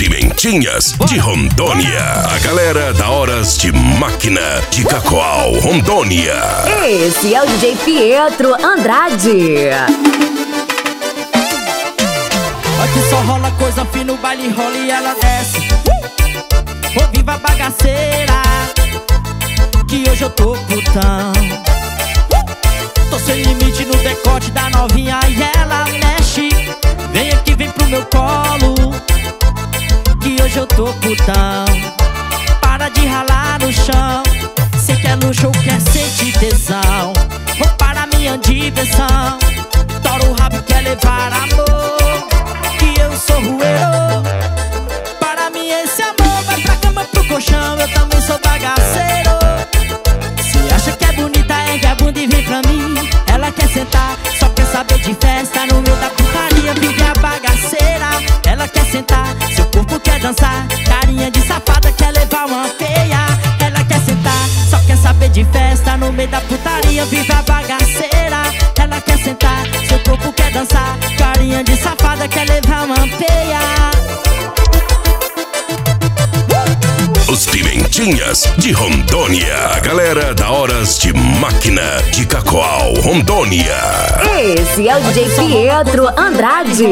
Pimentinhas de Rondônia. A galera da Horas de Máquina de Cacoal, Rondônia. Esse é o DJ Pietro Andrade. Aqui só rola coisa fina, o baile rola e ela desce. Ô viva bagaceira, que hoje eu tô putão. Tô sem limite no decote da novinha e ela mexe. Vem aqui, vem pro meu colo, que hoje eu tô putão. Para de ralar no chão, cê quer luxo ou quer sentir tesão. Vou para minha diversão, tora o rabo e quer levar amor, que eu sou rueiro. Para mim esse amor vai pra cama, pro colchão, eu também sou bagaceiro. Se acha que é bonita, ergue a bunda e vem pra mim. Ela quer sentar, só quer saber de festa, no meio da putaria vive a bagaceira. Ela quer sentar, seu corpo quer dançar, carinha de safada quer levar uma feia. Ela quer sentar, só quer saber de festa, no meio da putaria vive a bagaceira. Ela quer sentar, seu corpo quer dançar, carinha de safada quer levar uma feia. Os Pimentinhas de Rondônia. A galera da Horas de Máquina de Cacoal, Rondônia. Esse é o DJ Pietro Andrade.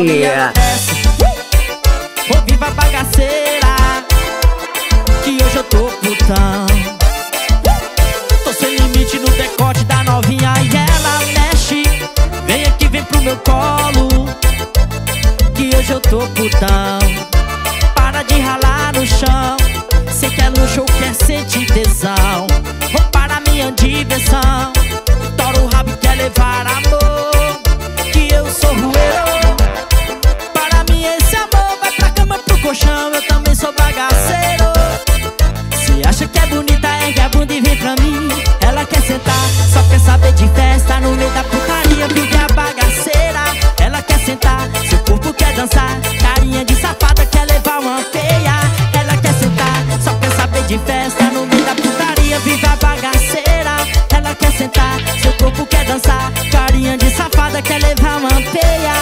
Ô viva bagaceira, que hoje eu tô putão. Tô sem limite no decote da novinha e ela mexe. Vem aqui, vem pro meu colo, que hoje eu tô putão. Para de ralar no chão, cê quer luxo ou quer sentir tesão. Vou para minha diversão, tora o rabo e quer levar amor, que eu sou rueiro. Para mim esse amor vai pra cama, pro colchão, eu também sou bagaceiro. Se acha que é bonita, ergue a bunda e vem pra mim. Ela quer sentar, só quer saber de festa, no meio da putaria vive a bagaceira. Ela quer sentar, seu corpo quer dançar, carinha de safada quer levar uma feia. Ela quer sentar, só quer saber de festa, no meio da putaria vive a bagaceira. Ela quer sentar, seu corpo quer dançar, carinha de safada quer levar uma feia.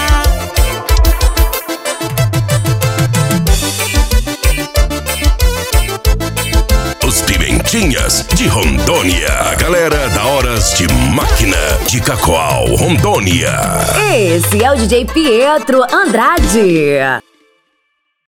Os Pimentinhas de Rondônia. A galera da Horas de Máquina de Cacoal, Rondônia. Esse é o DJ Pietro Andrade.